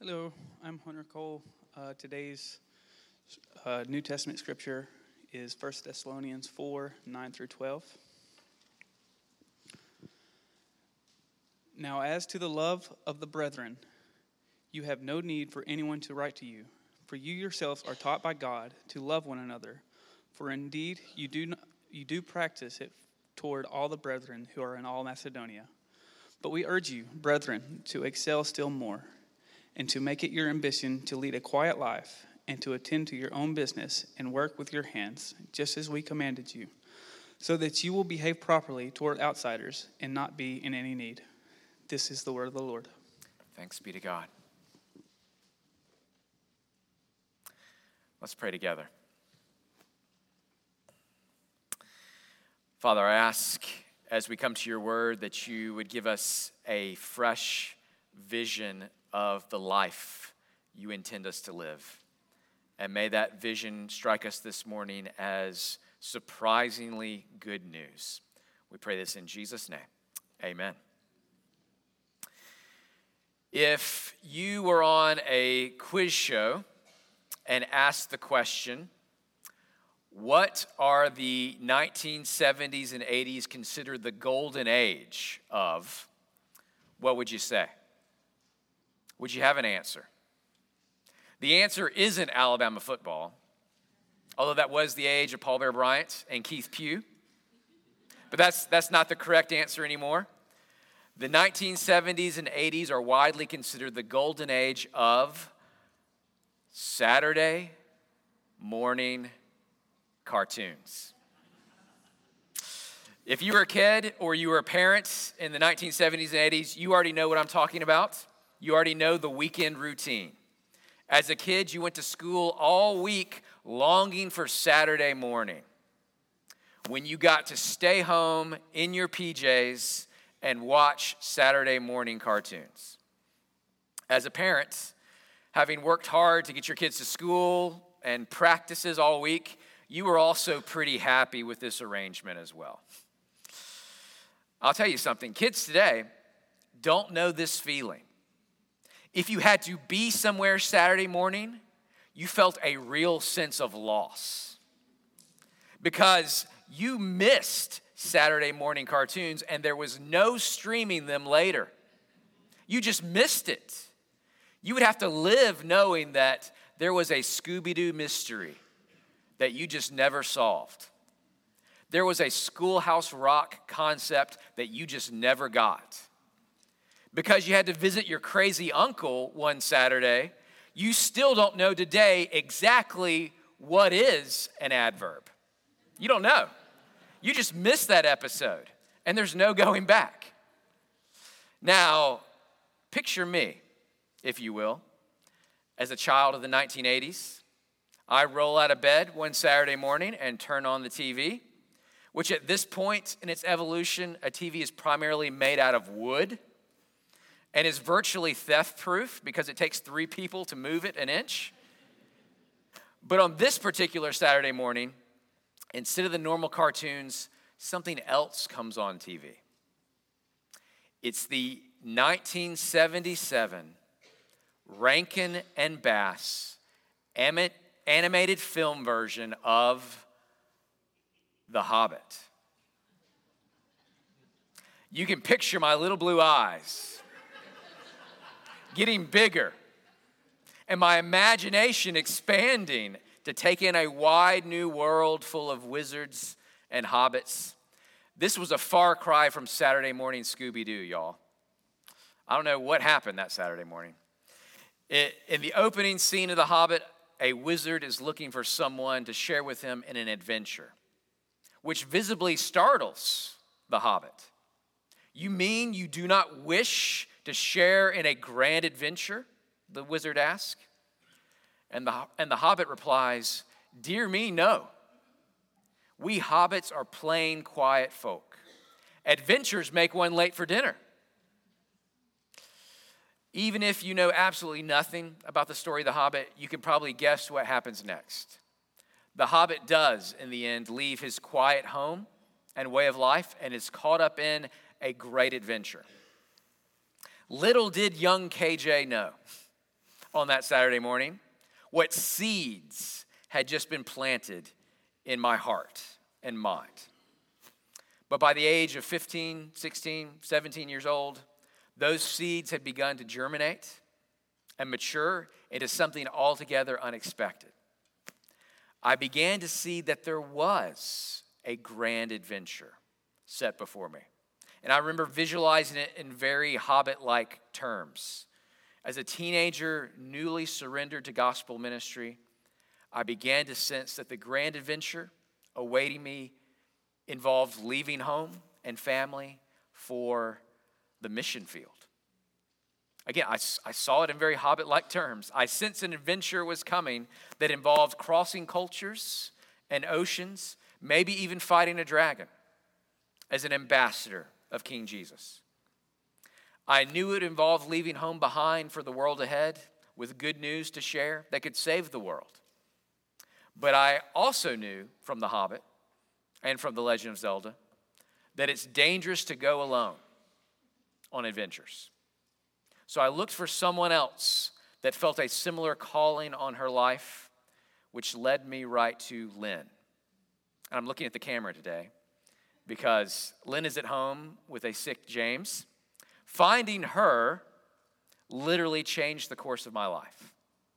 Hello, I'm Hunter Cole. Today's New Testament scripture is 1 Thessalonians 4, 9 through 12. Now, as to the love of the brethren, you have no need for anyone to write to you, for you yourselves are taught by God to love one another. For indeed, you do practice it toward all the brethren who are in all Macedonia. But we urge you, brethren, to excel still more, and to make it your ambition to lead a quiet life, and to attend to your own business and work with your hands, just as we commanded you, so that you will behave properly toward outsiders and not be in any need. This is the word of the Lord. Thanks be to God. Let's pray together. Father, I ask as we come to your word that you would give us a fresh vision of the life you intend us to live. And may that vision strike us this morning as surprisingly good news. We pray this in Jesus' name. Amen. If you were on a quiz show and asked the question, what are the 1970s and 80s considered the golden age of, what would you say? Would you have an answer? The answer isn't Alabama football, although that was the age of Paul Bear Bryant and Keith Pugh. But that's not the correct answer anymore. The 1970s and 80s are widely considered the golden age of Saturday morning cartoons. If you were a kid or you were a parent in the 1970s and 80s, you already know what I'm talking about. You already know the weekend routine. As a kid, you went to school all week longing for Saturday morning, when you got to stay home in your PJs and watch Saturday morning cartoons. As a parent, having worked hard to get your kids to school and practices all week, you were also pretty happy with this arrangement as well. I'll tell you something, kids today don't know this feeling. If you had to be somewhere Saturday morning, you felt a real sense of loss because you missed Saturday morning cartoons and there was no streaming them later. You just missed it. You would have to live knowing that there was a Scooby-Doo mystery that you just never solved. There was a Schoolhouse Rock concept that you just never got. Because you had to visit your crazy uncle one Saturday, you still don't know today exactly what is an adverb. You don't know. You just missed that episode, and there's no going back. Now, picture me, if you will, as a child of the 1980s. I roll out of bed one Saturday morning and turn on the TV, which at this point in its evolution, a TV is primarily made out of wood and is virtually theft-proof because it takes 3 people to move it an inch. But on this particular Saturday morning, instead of the normal cartoons, something else comes on TV. It's the 1977 Rankin and Bass animated film version of The Hobbit. You can picture my little blue eyes getting bigger and my imagination expanding to take in a wide new world full of wizards and hobbits. This was a far cry from Saturday morning Scooby-Doo, y'all. I don't know what happened that Saturday morning. In the opening scene of The Hobbit, a wizard is looking for someone to share with him in an adventure, which visibly startles the Hobbit. You mean you do not wish to share in a grand adventure? The wizard asks. And the Hobbit replies, "Dear me, no. We hobbits are plain, quiet folk. Adventures make one late for dinner." Even if you know absolutely nothing about the story of The Hobbit, you can probably guess what happens next. The Hobbit does, in the end, leave his quiet home and way of life and is caught up in a great adventure. Little did young KJ know on that Saturday morning, what seeds had just been planted in my heart and mind. But by the age of 15, 16, 17 years old, those seeds had begun to germinate and mature into something altogether unexpected. I began to see that there was a grand adventure set before me. And I remember visualizing it in very Hobbit-like terms. As a teenager, newly surrendered to gospel ministry, I began to sense that the grand adventure awaiting me involved leaving home and family for the mission field. Again, I saw it in very Hobbit-like terms. I sensed an adventure was coming that involved crossing cultures and oceans, maybe even fighting a dragon as an ambassador of King Jesus. I knew it involved leaving home behind for the world ahead with good news to share that could save the world. But I also knew from The Hobbit and from The Legend of Zelda that it's dangerous to go alone on adventures. So I looked for someone else that felt a similar calling on her life, which led me right to Lynn. And I'm looking at the camera today because Lynn is at home with a sick James. Finding her literally changed the course of my life.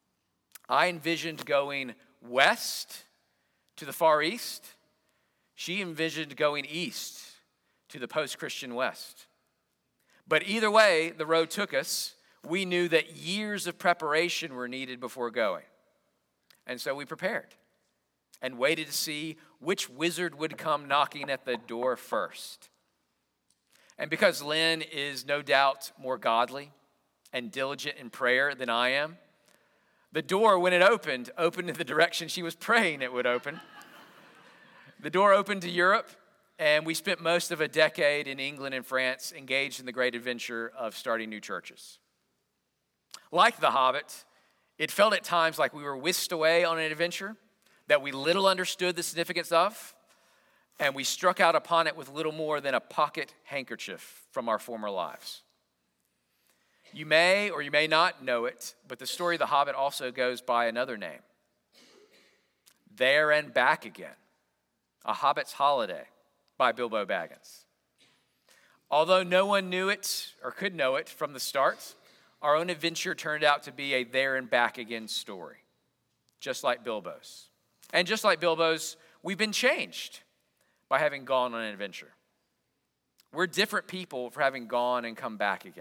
I envisioned going west to the Far East. She envisioned going east to the post-Christian West. But either way the road took us, we knew that years of preparation were needed before going. And so we prepared and waited to see which wizard would come knocking at the door first. And because Lynn is no doubt more godly and diligent in prayer than I am, the door, when it opened in the direction she was praying it would open. The door opened to Europe, and we spent most of a decade in England and France engaged in the great adventure of starting new churches. Like The Hobbit, it felt at times like we were whisked away on an adventure that we little understood the significance of, and we struck out upon it with little more than a pocket handkerchief from our former lives. You may or you may not know it, but the story of The Hobbit also goes by another name. There and Back Again, A Hobbit's Holiday by Bilbo Baggins. Although no one knew it or could know it from the start, our own adventure turned out to be a there and back again story, just like Bilbo's. And just like Bilbo's, we've been changed by having gone on an adventure. We're different people for having gone and come back again.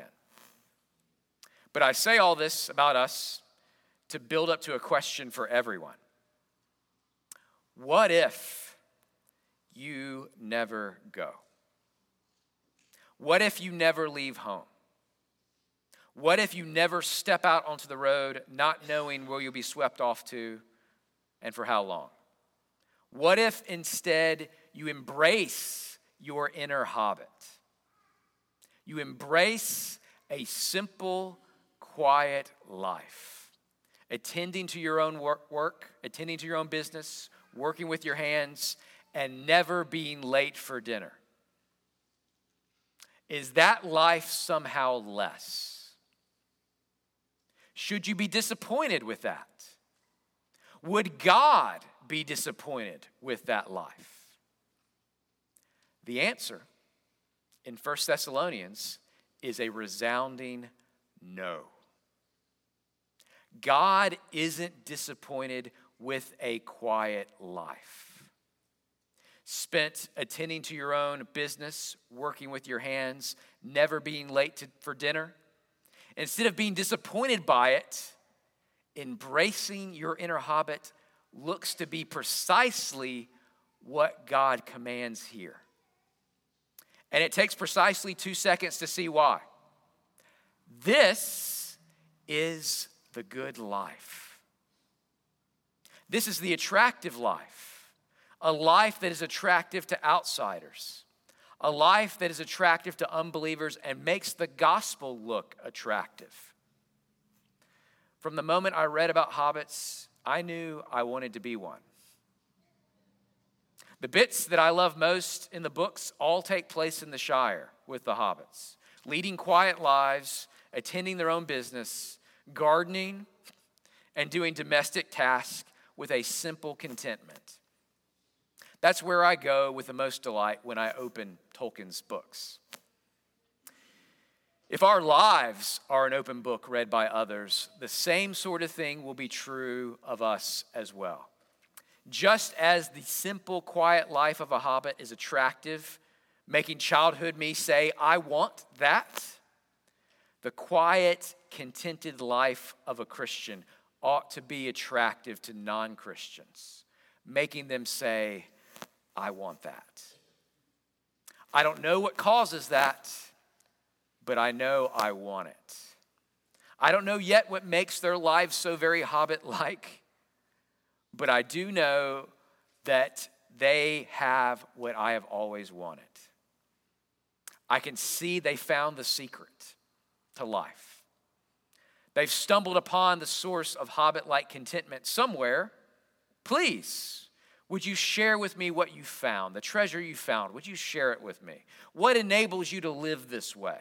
But I say all this about us to build up to a question for everyone. What if you never go? What if you never leave home? What if you never step out onto the road not knowing where you'll be swept off to and for how long? What if instead you embrace your inner hobbit? You embrace a simple, quiet life, attending to your own work, attending to your own business, working with your hands, and never being late for dinner. Is that life somehow less? Should you be disappointed with that? Would God be disappointed with that life? The answer in 1 Thessalonians is a resounding no. God isn't disappointed with a quiet life, spent attending to your own business, working with your hands, never being late for dinner. Instead of being disappointed by it, embracing your inner hobbit looks to be precisely what God commands here. And it takes precisely 2 seconds to see why. This is the good life. This is the attractive life, a life that is attractive to outsiders, a life that is attractive to unbelievers and makes the gospel look attractive. From the moment I read about hobbits, I knew I wanted to be one. The bits that I love most in the books all take place in the Shire with the hobbits, leading quiet lives, attending their own business, gardening, and doing domestic tasks with a simple contentment. That's where I go with the most delight when I open Tolkien's books. If our lives are an open book read by others, the same sort of thing will be true of us as well. Just as the simple, quiet life of a hobbit is attractive, making childhood me say, I want that, the quiet, contented life of a Christian ought to be attractive to non-Christians, making them say, I want that. I don't know what causes that, but I know I want it. I don't know yet what makes their lives so very hobbit-like, but I do know that they have what I have always wanted. I can see they found the secret to life. They've stumbled upon the source of hobbit-like contentment somewhere. Please, would you share with me what you found, the treasure you found? Would you share it with me? What enables you to live this way?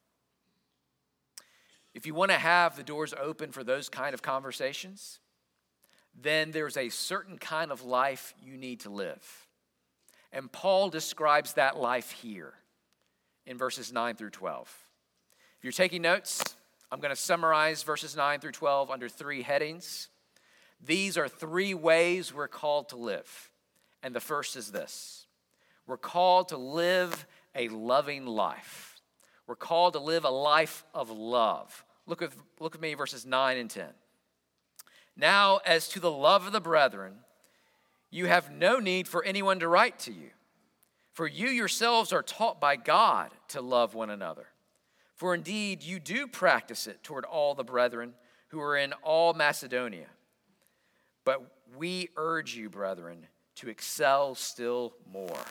If you want to have the doors open for those kind of conversations, then there's a certain kind of life you need to live. And Paul describes that life here in verses 9 through 12. If you're taking notes, I'm going to summarize verses 9 through 12 under 3 headings. These are 3 ways we're called to live. And the first is this: we're called to live a loving life. We're called to live a life of love. Look with me, verses 9 and 10. Now, as to the love of the brethren, you have no need for anyone to write to you, for you yourselves are taught by God to love one another. For indeed, you do practice it toward all the brethren who are in all Macedonia. But we urge you, brethren, to excel still more.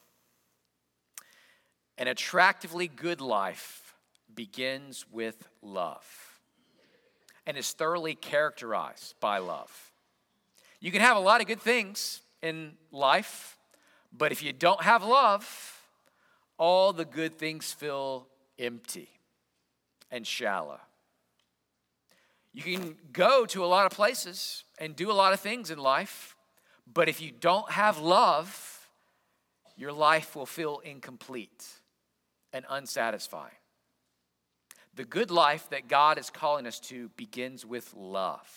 An attractively good life begins with love and is thoroughly characterized by love. You can have a lot of good things in life, but if you don't have love, all the good things feel empty and shallow. You can go to a lot of places and do a lot of things in life, but if you don't have love, your life will feel incomplete and unsatisfying. The good life that God is calling us to begins with love.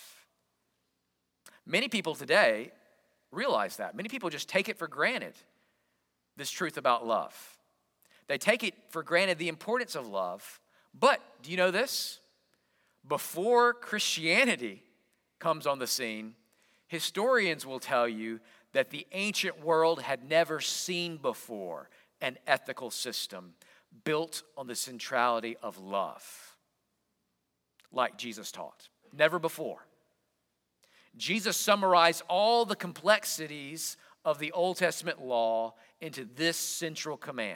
Many people today realize that. Many people just take it for granted, this truth about love. They take it for granted, the importance of love. But do you know this? Before Christianity comes on the scene, historians will tell you that the ancient world had never seen before an ethical system built on the centrality of love, like Jesus taught. Never before. Jesus summarized all the complexities of the Old Testament law into this central command: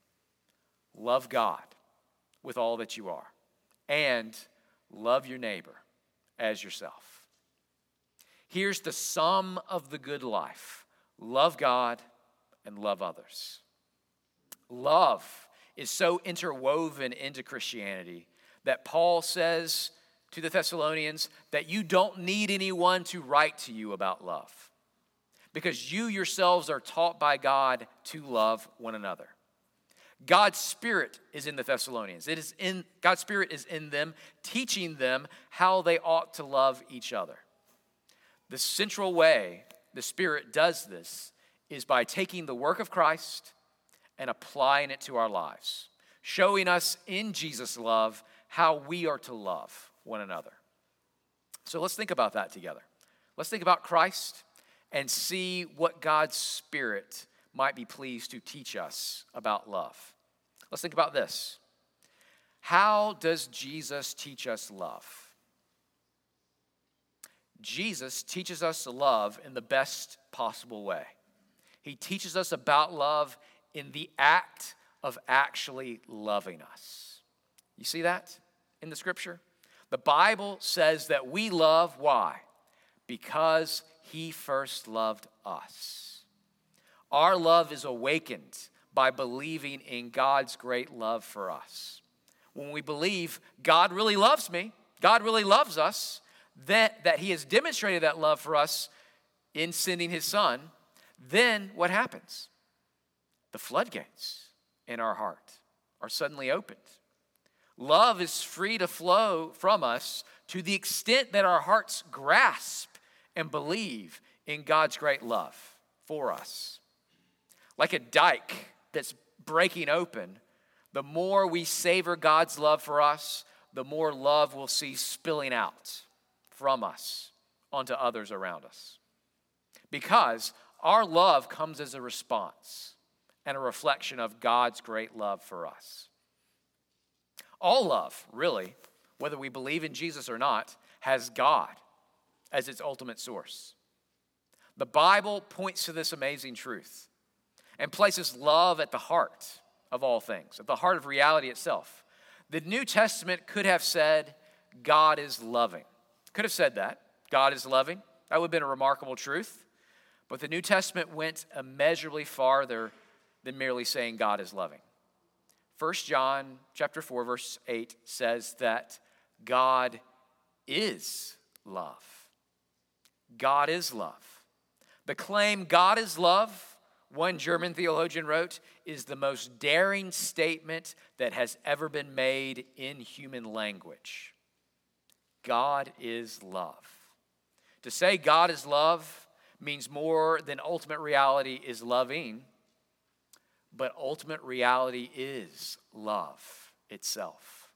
love God with all that you are, and love your neighbor as yourself. Here's the sum of the good life: love God and love others. Love is so interwoven into Christianity that Paul says to the Thessalonians that you don't need anyone to write to you about love, because you yourselves are taught by God to love one another. God's Spirit is in the Thessalonians. God's Spirit is in them, teaching them how they ought to love each other. The central way the Spirit does this is by taking the work of Christ and applying it to our lives, showing us in Jesus' love how we are to love one another. So let's think about that together. Let's think about Christ and see what God's Spirit might be pleased to teach us about love. Let's think about this. How does Jesus teach us love? Jesus teaches us love in the best possible way. He teaches us about love in the act of actually loving us. You see that in the scripture? The Bible says that we love, why? Because he first loved us. Our love is awakened by believing in God's great love for us. When we believe God really loves me, God really loves us, that he has demonstrated that love for us in sending his son, then what happens? The floodgates in our heart are suddenly opened. Love is free to flow from us to the extent that our hearts grasp and believe in God's great love for us. Like a dike that's breaking open, the more we savor God's love for us, the more love we'll see spilling out from us onto others around us. Because our love comes as a response and a reflection of God's great love for us. All love, really, whether we believe in Jesus or not, has God as its ultimate source. The Bible points to this amazing truth and places love at the heart of all things, at the heart of reality itself. The New Testament could have said, God is loving. Could have said that. God is loving. That would have been a remarkable truth. But the New Testament went immeasurably farther than merely saying God is loving. 1 John chapter 4, verse 8 says that God is love. God is love. The claim God is love, one German theologian wrote, is the most daring statement that has ever been made in human language. God is love. To say God is love means more than ultimate reality is loving, but ultimate reality is love itself.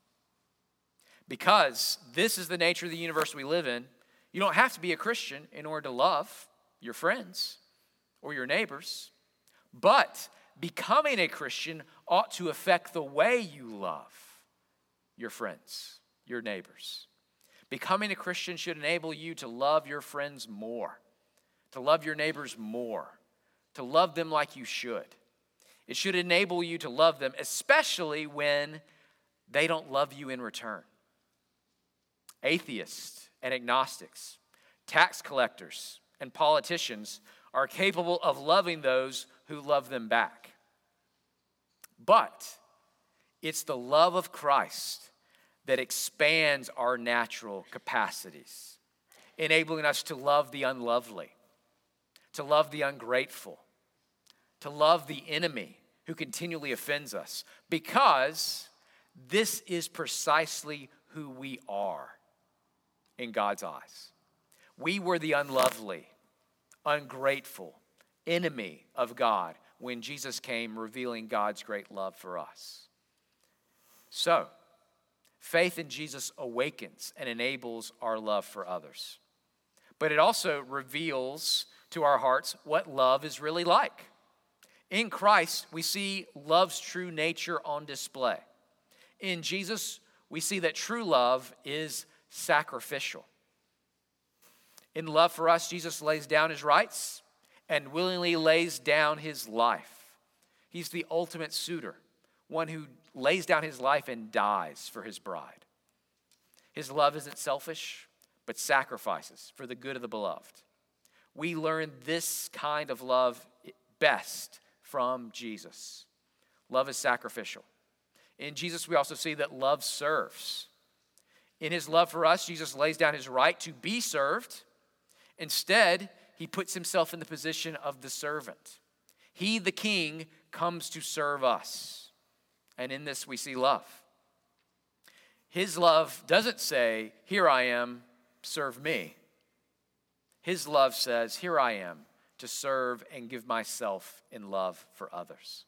Because this is the nature of the universe we live in, you don't have to be a Christian in order to love your friends or your neighbors. But becoming a Christian ought to affect the way you love your friends, your neighbors. Becoming a Christian should enable you to love your friends more, to love your neighbors more, to love them like you should. It should enable you to love them, especially when they don't love you in return. Atheists and agnostics, tax collectors and politicians are capable of loving those who love them back. But it's the love of Christ that expands our natural capacities, enabling us to love the unlovely, to love the ungrateful, to love the enemy who continually offends us, because this is precisely who we are in God's eyes. We were the unlovely, ungrateful enemy of God when Jesus came, revealing God's great love for us. So, faith in Jesus awakens and enables our love for others. But it also reveals to our hearts what love is really like. In Christ, we see love's true nature on display. In Jesus, we see that true love is sacrificial. In love for us, Jesus lays down his rights and willingly lays down his life. He's the ultimate suitor, one who lays down his life and dies for his bride. His love isn't selfish, but sacrifices for the good of the beloved. We learn this kind of love best from Jesus. Love is sacrificial. In Jesus, we also see that love serves. In his love for us, Jesus lays down his right to be served. Instead, he puts himself in the position of the servant. He, the king, comes to serve us. And in this, we see love. His love doesn't say, "Here I am, serve me." His love says, "Here I am, to serve and give myself in love for others."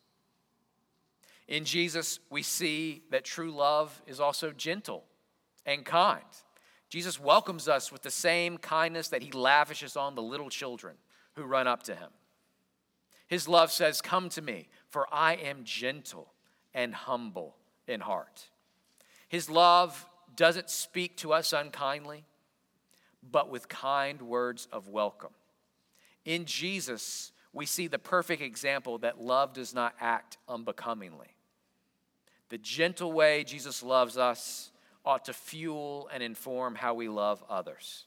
In Jesus, we see that true love is also gentle and kind. Jesus welcomes us with the same kindness that he lavishes on the little children who run up to him. His love says, "Come to me, for I am gentle and humble in heart." His love doesn't speak to us unkindly, but with kind words of welcome. In Jesus, we see the perfect example that love does not act unbecomingly. The gentle way Jesus loves us ought to fuel and inform how we love others.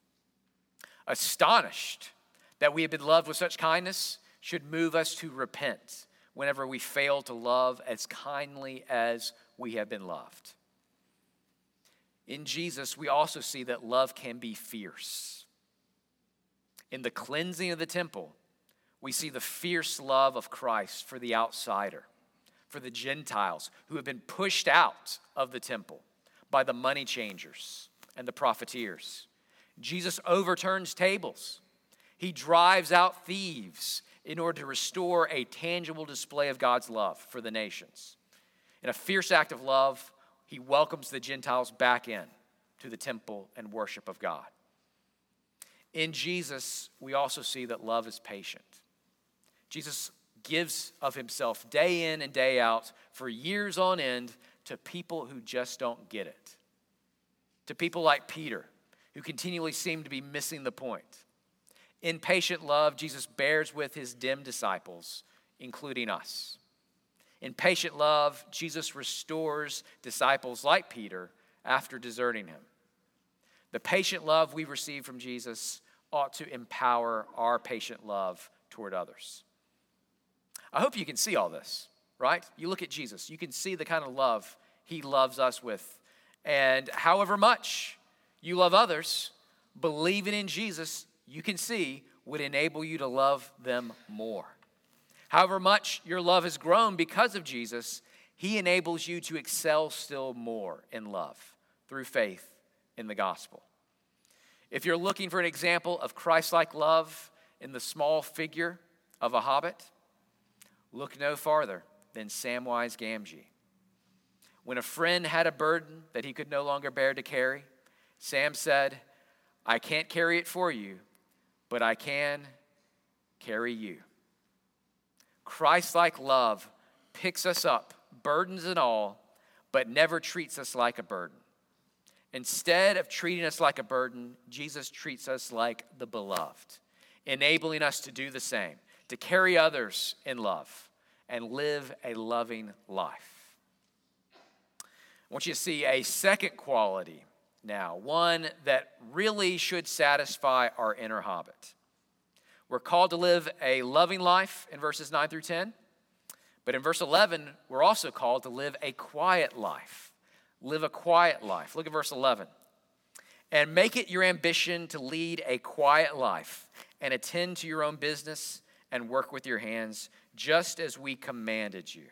Astonished that we have been loved with such kindness should move us to repent whenever we fail to love as kindly as we have been loved. In Jesus, we also see that love can be fierce. In the cleansing of the temple, we see the fierce love of Christ for the outsider, for the Gentiles who have been pushed out of the temple by the money changers and the profiteers. Jesus overturns tables. He drives out thieves in order to restore a tangible display of God's love for the nations. In a fierce act of love, he welcomes the Gentiles back in to the temple and worship of God. In Jesus, we also see that love is patient. Jesus gives of himself day in and day out for years on end to people who just don't get it. To people like Peter, who continually seem to be missing the point. In patient love, Jesus bears with his dim disciples, including us. In patient love, Jesus restores disciples like Peter after deserting him. The patient love we receive from Jesus ought to empower our patient love toward others. I hope you can see all this, right? You look at Jesus, you can see the kind of love he loves us with. And however much you love others, believing in Jesus, you can see, would enable you to love them more. However much your love has grown because of Jesus, he enables you to excel still more in love through faith in the gospel. If you're looking for an example of Christ-like love in the small figure of a hobbit, look no farther than Samwise Gamgee. When a friend had a burden that he could no longer bear to carry, Sam said, "I can't carry it for you, but I can carry you." Christ-like love picks us up, burdens and all, but never treats us like a burden. Instead of treating us like a burden, Jesus treats us like the beloved, enabling us to do the same, to carry others in love and live a loving life. I want you to see a second quality now, one that really should satisfy our inner hobbit. We're called to live a loving life in verses 9 through 10. But in verse 11, we're also called to live a quiet life. Live a quiet life. Look at verse 11. "And make it your ambition to lead a quiet life and attend to your own business and work with your hands, just as we commanded you."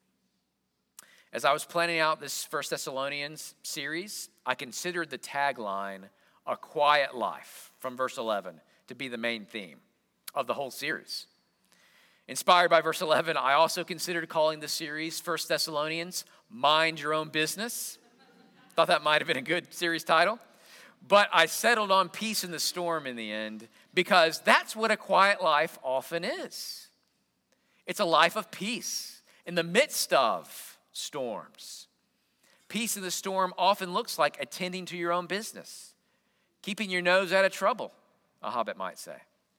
As I was planning out this 1 Thessalonians series, I considered the tagline, "A quiet life," from verse 11 to be the main theme of the whole series. Inspired by verse 11, I also considered calling the series 1 Thessalonians, Mind Your Own Business. Thought that might have been a good series title. But I settled on Peace in the Storm in the end because that's what a quiet life often is. It's a life of peace in the midst of storms. Peace in the storm often looks like attending to your own business, keeping your nose out of trouble, a hobbit might say.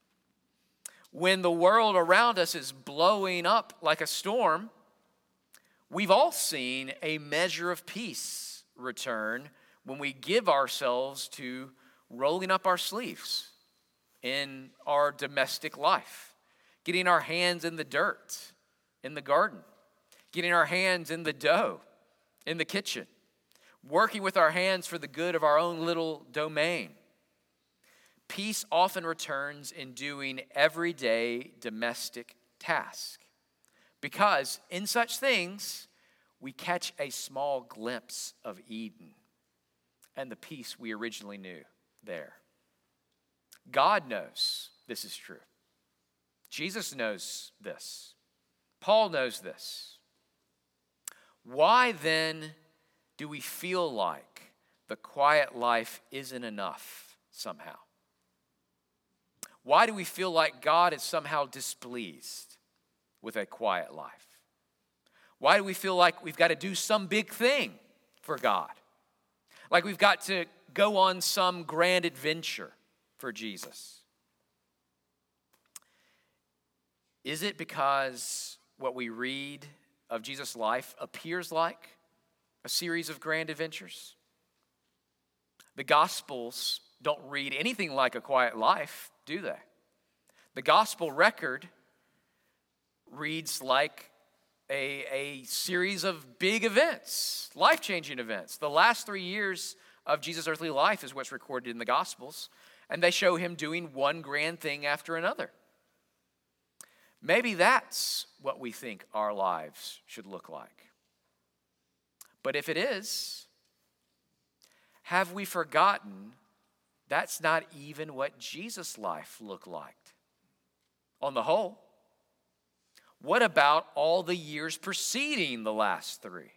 When the world around us is blowing up like a storm, we've all seen a measure of peace return when we give ourselves to rolling up our sleeves in our domestic life, getting our hands in the dirt in the garden, getting our hands in the dough in the kitchen, working with our hands for the good of our own little domain. Peace often returns in doing everyday domestic tasks, because in such things we catch a small glimpse of Eden and the peace we originally knew there. God knows this is true. Jesus knows this. Paul knows this. Why then do we feel like the quiet life isn't enough somehow? Why do we feel like God is somehow displeased with a quiet life? Why do we feel like we've got to do some big thing for God? Like we've got to go on some grand adventure for Jesus? Is it because what we read of Jesus' life appears like a series of grand adventures? The Gospels don't read anything like a quiet life, do they? The gospel record reads like a series of big events, life-changing events. The last 3 years of Jesus' earthly life is what's recorded in the Gospels, and they show him doing one grand thing after another. Maybe that's what we think our lives should look like. But if it is, have we forgotten that's not even what Jesus' life looked like? On the whole, what about all the years preceding the last three?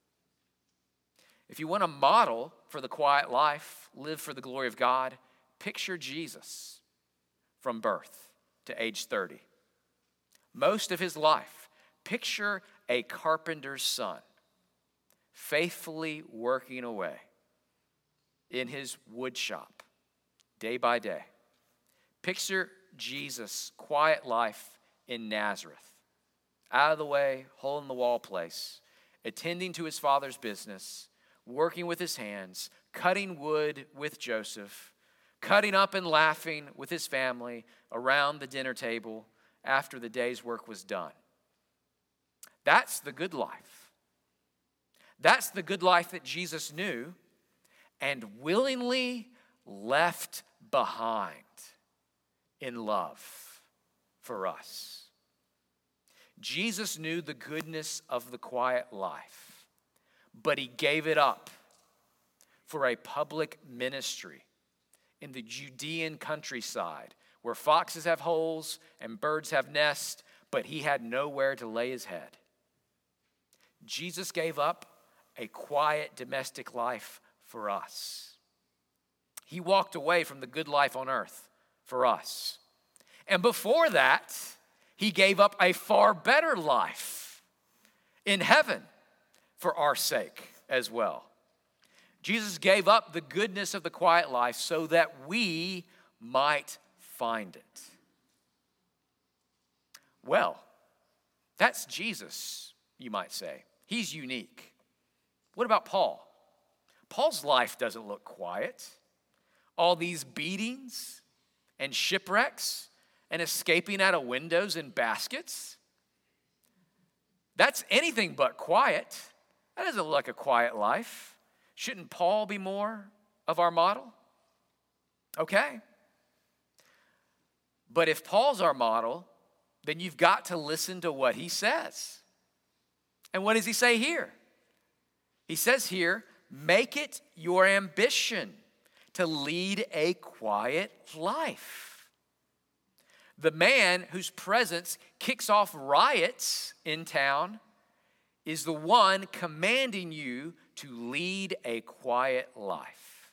If you want a model for the quiet life, live for the glory of God, picture Jesus from birth to age 30. Most of his life, picture a carpenter's son, faithfully working away in his wood shop day by day. Picture Jesus' quiet life in Nazareth, out of the way, hole in the wall place, attending to his father's business, working with his hands, cutting wood with Joseph, cutting up and laughing with his family around the dinner table after the day's work was done. That's the good life. That's the good life that Jesus knew and willingly left behind in love for us. Jesus knew the goodness of the quiet life, but he gave it up for a public ministry in the Judean countryside where foxes have holes and birds have nests, but he had nowhere to lay his head. Jesus gave up a quiet domestic life for us. He walked away from the good life on earth for us. And before that, he gave up a far better life in heaven for our sake as well. Jesus gave up the goodness of the quiet life so that we might find it. Well, that's Jesus, you might say. He's unique. What about Paul? Paul's life doesn't look quiet. All these beatings and shipwrecks and escaping out of windows in baskets. That's anything but quiet. That doesn't look like a quiet life. Shouldn't Paul be more of our model? Okay. But if Paul's our model, then you've got to listen to what he says. And what does he say here? He says here, make it your ambition to lead a quiet life. The man whose presence kicks off riots in town is the one commanding you to lead a quiet life.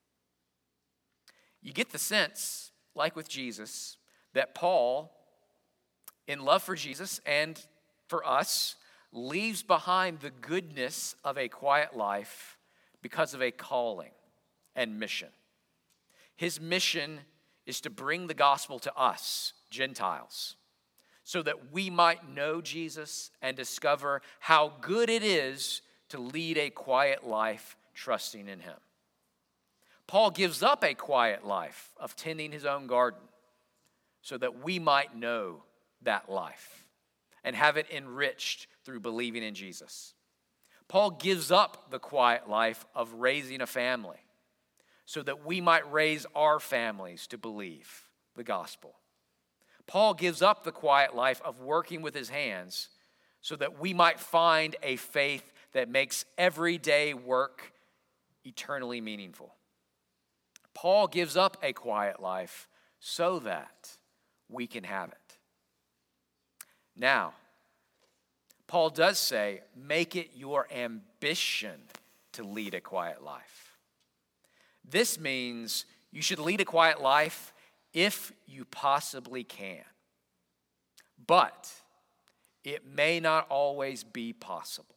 You get the sense, like with Jesus, that Paul, in love for Jesus and for us, leaves behind the goodness of a quiet life because of a calling and mission. His mission is to bring the gospel to us, Gentiles, so that we might know Jesus and discover how good it is to lead a quiet life trusting in him. Paul gives up a quiet life of tending his own garden so that we might know that life and have it enriched through believing in Jesus. Paul gives up the quiet life of raising a family so that we might raise our families to believe the gospel. Paul gives up the quiet life of working with his hands so that we might find a faith that makes everyday work eternally meaningful. Paul gives up a quiet life so that we can have it. Now, Paul does say, make it your ambition to lead a quiet life. This means you should lead a quiet life if you possibly can. But it may not always be possible.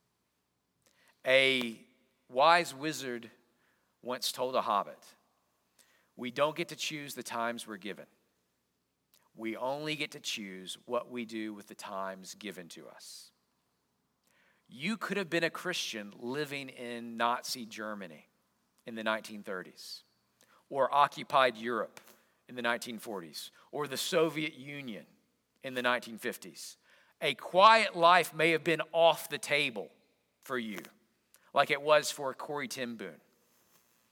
A wise wizard once told a hobbit, we don't get to choose the times we're given. We only get to choose what we do with the times given to us. You could have been a Christian living in Nazi Germany in the 1930s, or occupied Europe in the 1940s, or the Soviet Union in the 1950s. A quiet life may have been off the table for you, like it was for Corrie ten Boom.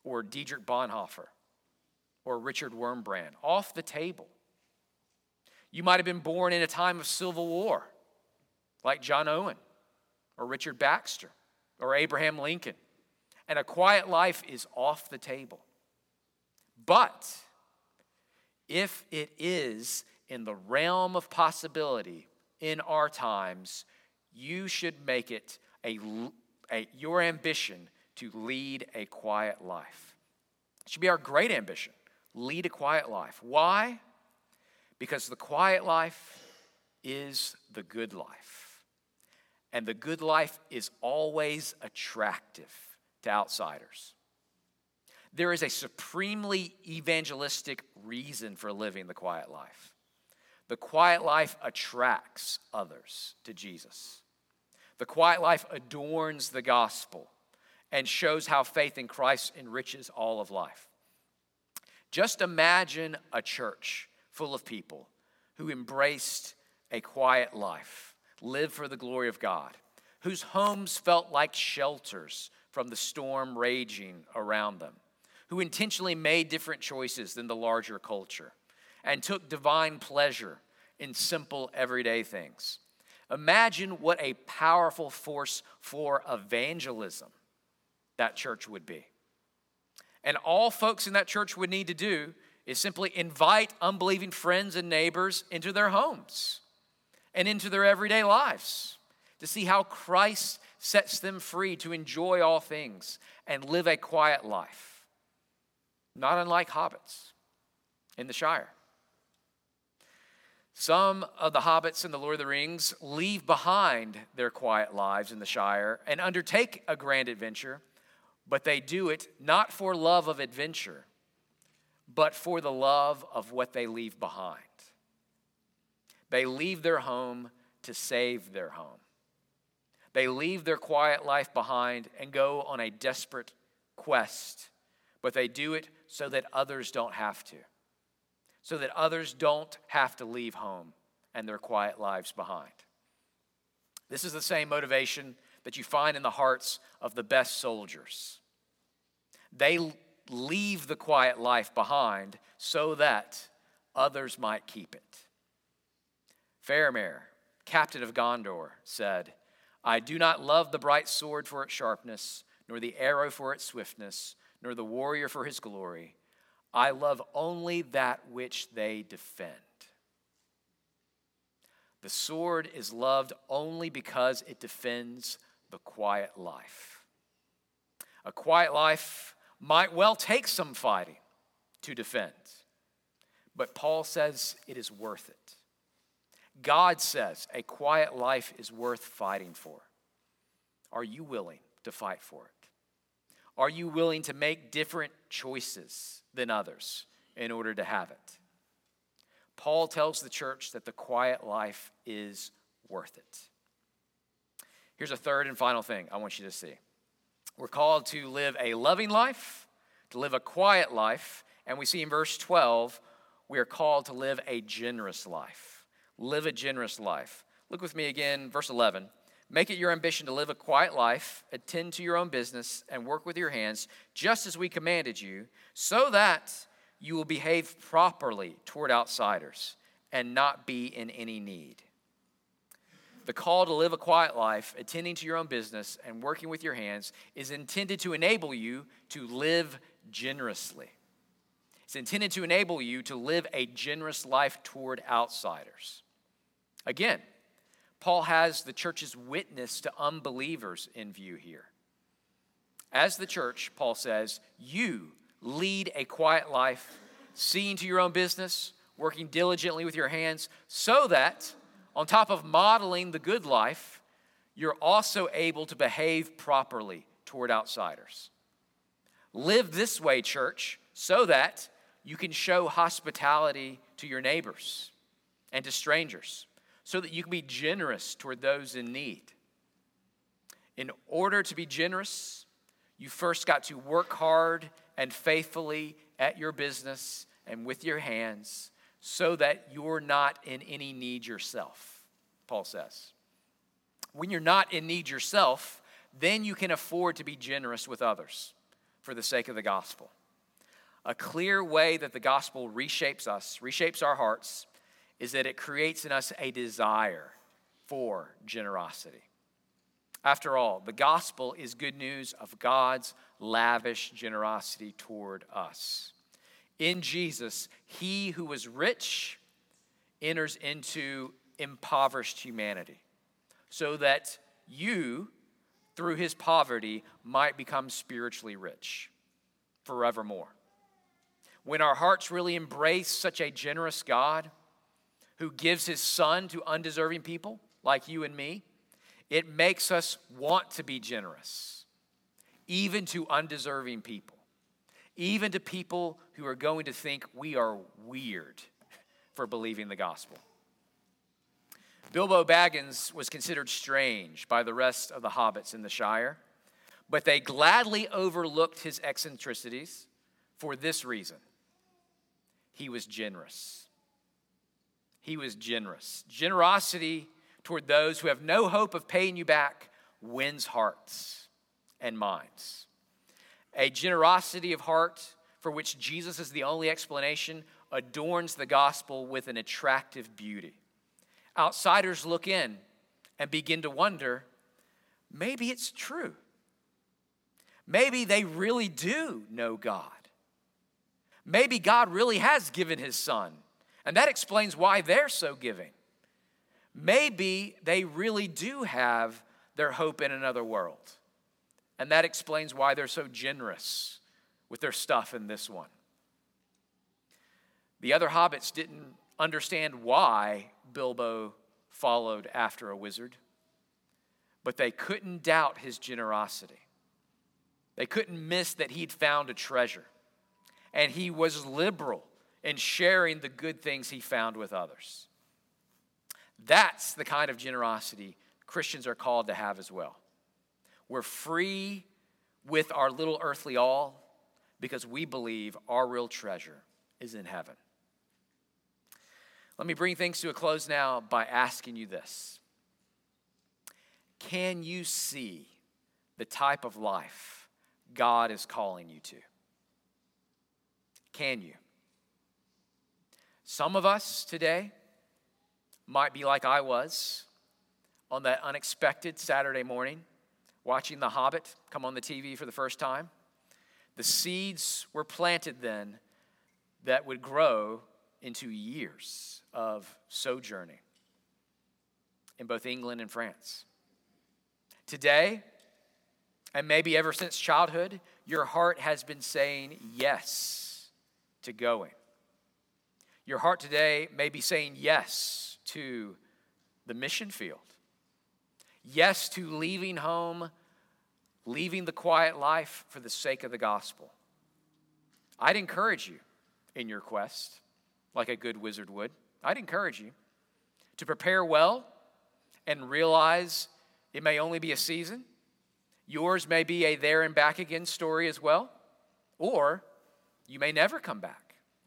or Dietrich Bonhoeffer or Richard Wurmbrand. Off the table. You might have been born in a time of civil war, like John Owen or Richard Baxter or Abraham Lincoln. And a quiet life is off the table. But if it is in the realm of possibility in our times, you should make it your ambition to lead a quiet life. It should be our great ambition. Lead a quiet life. Why? Because the quiet life is the good life. And the good life is always attractive to outsiders. There is a supremely evangelistic reason for living the quiet life. The quiet life attracts others to Jesus. The quiet life adorns the gospel and shows how faith in Christ enriches all of life. Just imagine a church full of people who embraced a quiet life, lived for the glory of God, whose homes felt like shelters from the storm raging around them, who intentionally made different choices than the larger culture and took divine pleasure in simple everyday things. Imagine what a powerful force for evangelism that church would be. And all folks in that church would need to do is simply invite unbelieving friends and neighbors into their homes and into their everyday lives to see how Christ sets them free to enjoy all things and live a quiet life, not unlike hobbits in the Shire. Some of the hobbits in The Lord of the Rings leave behind their quiet lives in the Shire and undertake a grand adventure, but they do it not for love of adventure, but for the love of what they leave behind. They leave their home to save their home. They leave their quiet life behind and go on a desperate quest, but they do it so that others don't have to. So that others don't have to leave home and their quiet lives behind. This is the same motivation that you find in the hearts of the best soldiers. They leave the quiet life behind so that others might keep it. Faramir, captain of Gondor, said, "I do not love the bright sword for its sharpness, nor the arrow for its swiftness, nor the warrior for his glory. I love only that which they defend." The sword is loved only because it defends the quiet life. A quiet life might well take some fighting to defend, but Paul says it is worth it. God says a quiet life is worth fighting for. Are you willing to fight for it? Are you willing to make different choices than others in order to have it? Paul tells the church that the quiet life is worth it. Here's a third and final thing I want you to see. We're called to live a loving life, to live a quiet life, and we see in verse 12, we are called to live a generous life. Live a generous life. Look with me again, verse 11. Make it your ambition to live a quiet life, attend to your own business, and work with your hands, just as we commanded you, so that you will behave properly toward outsiders and not be in any need. The call to live a quiet life, attending to your own business, and working with your hands is intended to enable you to live generously. It's intended to enable you to live a generous life toward outsiders. Again, Paul has the church's witness to unbelievers in view here. As the church, Paul says, you lead a quiet life, seeing to your own business, working diligently with your hands, so that on top of modeling the good life, you're also able to behave properly toward outsiders. Live this way, church, so that you can show hospitality to your neighbors and to strangers, so that you can be generous toward those in need. In order to be generous, you first got to work hard and faithfully at your business and with your hands so that you're not in any need yourself, Paul says. When you're not in need yourself, then you can afford to be generous with others. for the sake of the gospel. A clear way that the gospel reshapes us, reshapes our hearts, is that it creates in us a desire for generosity. After all, the gospel is good news of God's lavish generosity toward us. In Jesus, he who was rich enters into impoverished humanity, so that you, through his poverty, might become spiritually rich forevermore. When our hearts really embrace such a generous God who gives his son to undeserving people like you and me, it makes us want to be generous, even to undeserving people, even to people who are going to think we are weird for believing the gospel. Bilbo Baggins was considered strange by the rest of the hobbits in the Shire, but they gladly overlooked his eccentricities for this reason. He was generous. He was generous. Generosity toward those who have no hope of paying you back wins hearts and minds. A generosity of heart for which Jesus is the only explanation adorns the gospel with an attractive beauty. Outsiders look in and begin to wonder, maybe it's true. Maybe they really do know God. Maybe God really has given his son, and that explains why they're so giving. Maybe they really do have their hope in another world, and that explains why they're so generous with their stuff in this one. The other hobbits didn't understand why Bilbo followed after a wizard, but they couldn't doubt his generosity. They couldn't miss that he'd found a treasure, and he was liberal in sharing the good things he found with others. That's the kind of generosity Christians are called to have as well. We're free with our little earthly all because we believe our real treasure is in heaven. Let me bring things to a close now by asking you this. Can you see the type of life God is calling you to? Can you? Some of us today might be like I was on that unexpected Saturday morning, watching The Hobbit come on the TV for the first time. The seeds were planted then that would grow into years of sojourning in both England and France. Today, and maybe ever since childhood, your heart has been saying yes to going. Your heart today may be saying yes to the mission field. Yes to leaving home, leaving the quiet life for the sake of the gospel. I'd encourage you in your quest, like a good wizard would. I'd encourage you to prepare well and realize it may only be a season. Yours may be a there and back again story as well, or you may never come back.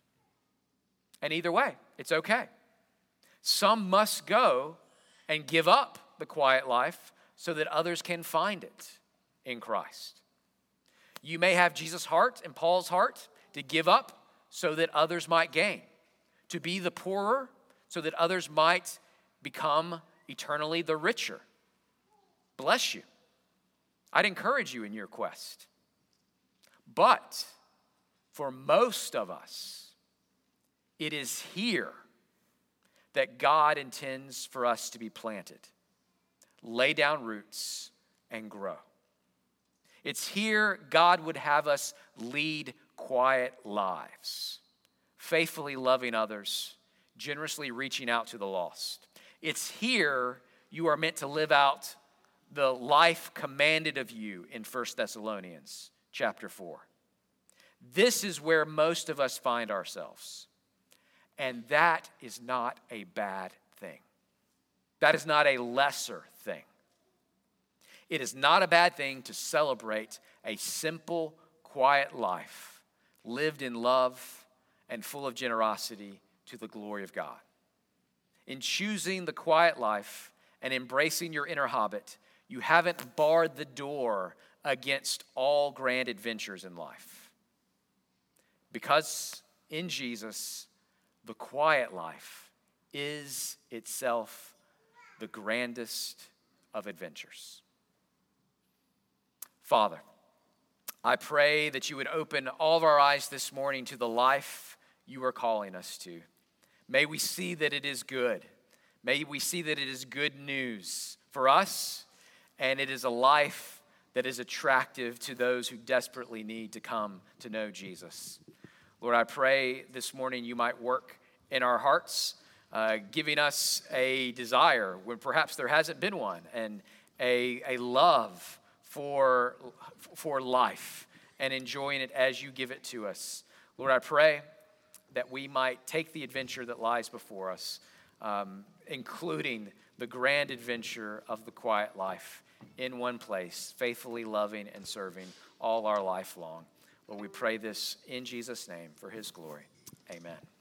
And either way, it's okay. Some must go and give up the quiet life so that others can find it in Christ. You may have Jesus' heart and Paul's heart to give up so that others might gain, to be the poorer so that others might become eternally the richer. Bless you. I'd encourage you in your quest. But for most of us, it is here that God intends for us to be planted, lay down roots, and grow. It's here God would have us lead quiet lives, faithfully loving others, generously reaching out to the lost. It's here you are meant to live out the life commanded of you in 1 Thessalonians chapter 4. This is where most of us find ourselves. And that is not a bad thing. That is not a lesser thing. It is not a bad thing to celebrate a simple, quiet life lived in love and full of generosity to the glory of God. In choosing the quiet life and embracing your inner hobbit, you haven't barred the door against all grand adventures in life. Because in Jesus, the quiet life is itself the grandest of adventures. Father, I pray that you would open all of our eyes this morning to the life you are calling us to. May we see that it is good. May we see that it is good news for us, and it is a life that is attractive to those who desperately need to come to know Jesus. Lord, I pray this morning you might work in our hearts, giving us a desire when perhaps there hasn't been one, and a love for life and enjoying it as you give it to us. Lord, I pray that we might take the adventure that lies before us, including the grand adventure of the quiet life in one place, faithfully loving and serving all our life long. Lord, we pray this in Jesus' name for his glory. Amen.